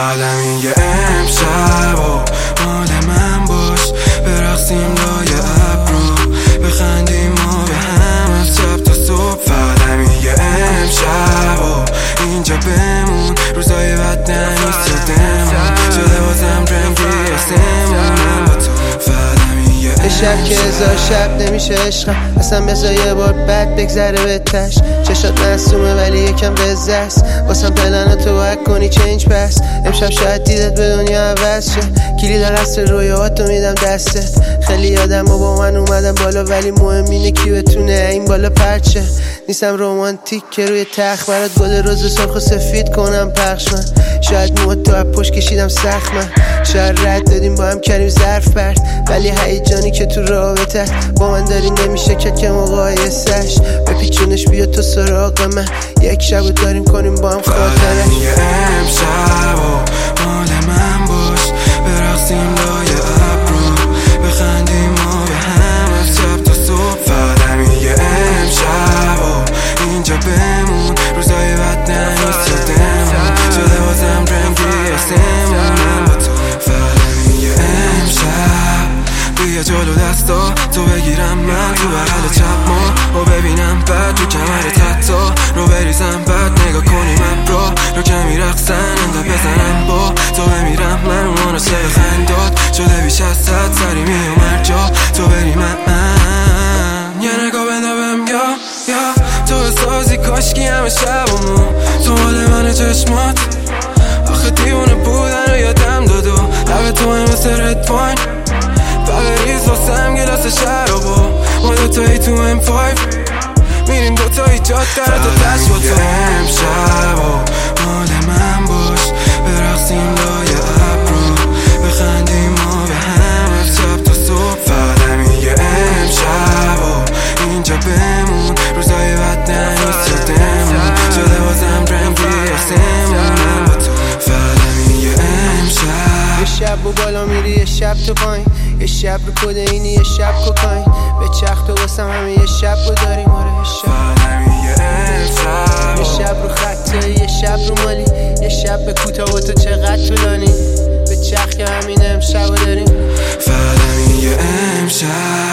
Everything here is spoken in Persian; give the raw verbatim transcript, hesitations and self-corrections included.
فقط همین یه امشب و مال من باش، برقصیم لای ابرو، بخندیم و به هم از شب تا صبح. فقط همین یه امشب و اینجا بمون، روزای بد نیست یادمون شده بازم رنگی آسمون من با تو. فقط همین یه شب که هزار شب نمیشه عشقم، اصلا بذار یه بار بد بگذره بهتش. چشات معصومه ولی یکم قزه است، واسم پلناتو باید کنی چنج پس. امشب شاید دیدت به دنیا عوض شه، کلید دست رویاتو میدم دستت. خیلی یادم و با من اومدم بالا، ولی مهم اینه کی بتونه این بالا پرچه. نیستم رومانتیک که روی تخت برات گل روز سرخ و سفید کنم پخش من. شاید موت تو از پشت کشیدم سخت من، شاید رد دادیم با هم کریم ظرف پرت، ولی هیجانی که تو رابطه با من داری نمیشه که که مقایسش. بپیچونش بیا تو سراغ من، یک شب داریم کنیم با هم خاطره. یه امشب و مال من باش، برقصیم لای ابرو، بخندیم و به هم از شب تا صبح. فقط همین یه امشب و اینجا بمون، روزای بد نیست یادمون شده بازم رنگی آسمون من با تو. فقط همین یه امشب بیا جلو دستا تو بگیرم من تو بغل چپ ما و ببینم بعد تو کمرت حتی رو بریزم بعد نگاه کنیم ابرا رو که میرقصن انقدر بزنم با تو بمیرم من اون عاشق خندات شده بیش از صد سری میومر جا تو بری من یه نگاه بندابم یا یا تو سازی کاشکی همه شبمون تو مال من چشمات آخه دیونه بودن رو یادم داد و لبه تو هم مثل رد واین بغریز واسم گلاس شرابو ما دوتایی تو ام فایو میریم دوتایی جاد در تا تش با تو. امشب و مال من باش، برقصیم لای ابرو، بخندیم و به هم از شب تا صبح. فقط همین یه امشب و اینجا بمون، روزای بد نیست یادمون شده بازم رنگی آسمون من با تو. فقط همین یه امشب. یه شب با بالا میری یه شب تو پایین، یه شب رو کدینی یه شب کوکاین، به چخ تو واسم همه یه شب رو داریم. آره یه شب فقط همین یه امشب، یه شب رو خطه یه شب رو مالی، یه شب به کوتاه و تو چقدر طولانی، به چخ که همین امشب رو داریم. فقط همین یه امشب.